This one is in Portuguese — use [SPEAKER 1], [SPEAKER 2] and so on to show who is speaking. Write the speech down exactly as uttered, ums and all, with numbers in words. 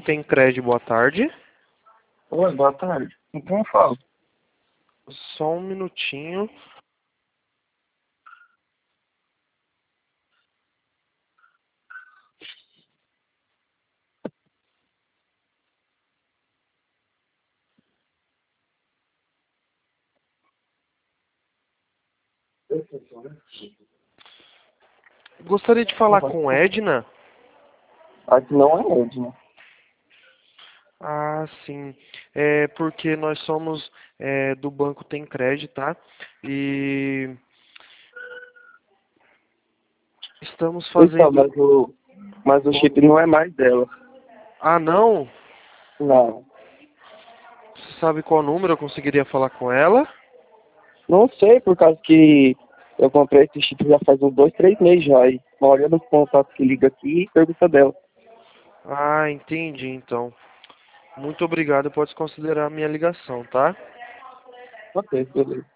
[SPEAKER 1] Tem crédito, boa tarde.
[SPEAKER 2] Oi, boa tarde. Então eu falo.
[SPEAKER 1] Só um minutinho. Gostaria de falar com Edna.
[SPEAKER 2] Aqui não é Edna.
[SPEAKER 1] Ah, sim. É porque nós somos é, do Banco Tem Crédito, tá? E estamos
[SPEAKER 2] Então,
[SPEAKER 1] fazendo...
[SPEAKER 2] mas o, mas o chip não é mais dela.
[SPEAKER 1] Ah, não?
[SPEAKER 2] Não.
[SPEAKER 1] Você sabe qual número eu conseguiria falar com ela?
[SPEAKER 2] Não sei, por causa que eu comprei esse chip já faz uns dois, três meses já. E olha nos contatos que liga aqui e pergunta dela.
[SPEAKER 1] Ah, entendi, então. Muito obrigado, pode considerar a minha ligação, tá?
[SPEAKER 2] Ok, beleza.